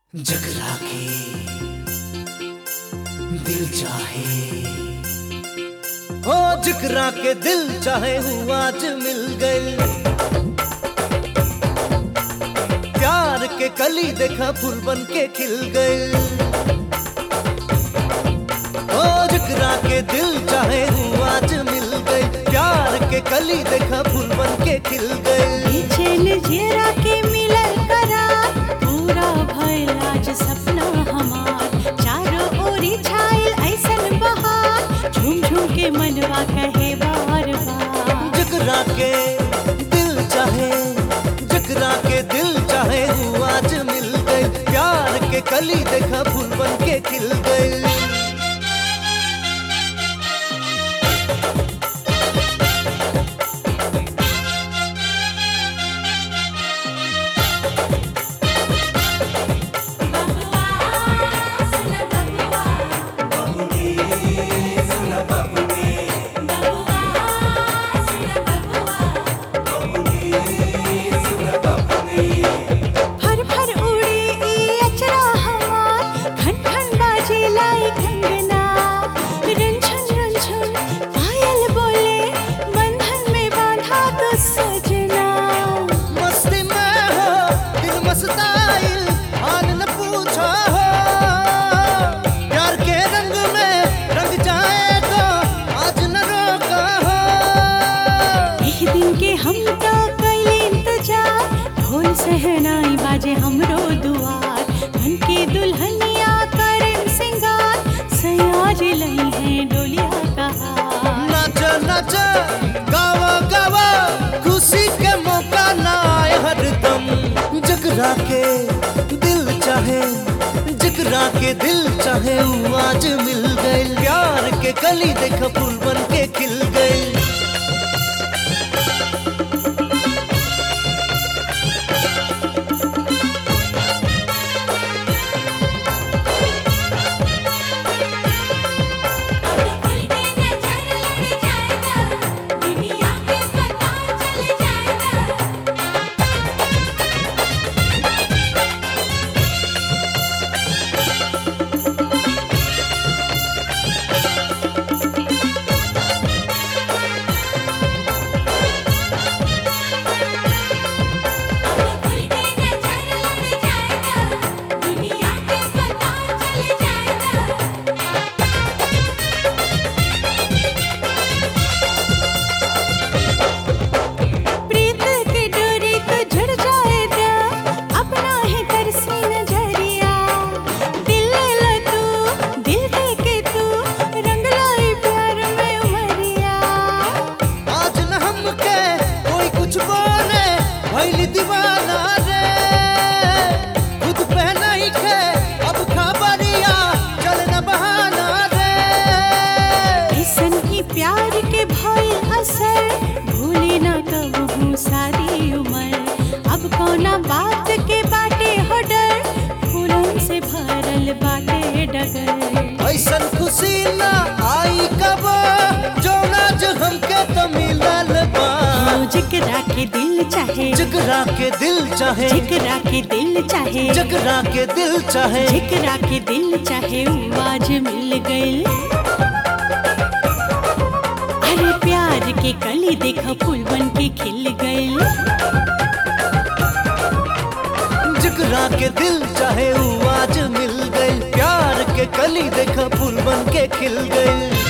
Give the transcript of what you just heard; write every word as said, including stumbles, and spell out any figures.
जगरा के दिल चाहे, ओ जगरा के दिल चाहे हूँ आज मिल गए। प्यार के कली देखा फूल बन के खिल गए। ओ जगरा के दिल चाहे हूँ आज मिल गए। प्यार के कली देखा फूल बन के खिल गए। चैन जेरा के मिलल करार, पूरा भइल आज सपना हमार। चारों ओरी छाइल ऐसन बहार, झूम झूम के मनवा कहे बार बार। जगरा के दिल चाहे, जगरा के दिल चाहे हूँ आज मिल गए। प्यार के कली देखा फूल बन के खिल गए। सहनाई बाजे हमरो दुआर, मन के दुल्हनिया करें सिंगार। सयाज लई है डोलिया कहा, नाच नाच गावा गावा, खुशी के मौका ना आए हरदम। जगरा के दिल चाहे, जगरा के दिल चाहे वो आज मिल गए। प्यार के कली देखा फूल बन के खिल गए। दीवाना रे खुद पे नहीं खे, अब खबरिया चल न बहाना रे। ऐसन की प्यार के भइल असर, भूले ना कबहू सारी उम्र। अब कौना बात के बाटे हो डर, फूलन से भरल बाटे डगर। ऐसन खुशी ना आई कब, जो नाज हमके तो मिलल बा। जगरा के दिल चाहे, जगरा के दिल चाहे, जगरा के दिल चाहे, जगरा के दिल चाहे, जगरा के दिल चाहे वो आज मिल गए। अरे प्यार के कली देखा फूल बन के खिल गए। जगरा के दिल चाहे वो आज मिल गए। प्यार के कली देखा फूल बन के खिल गए।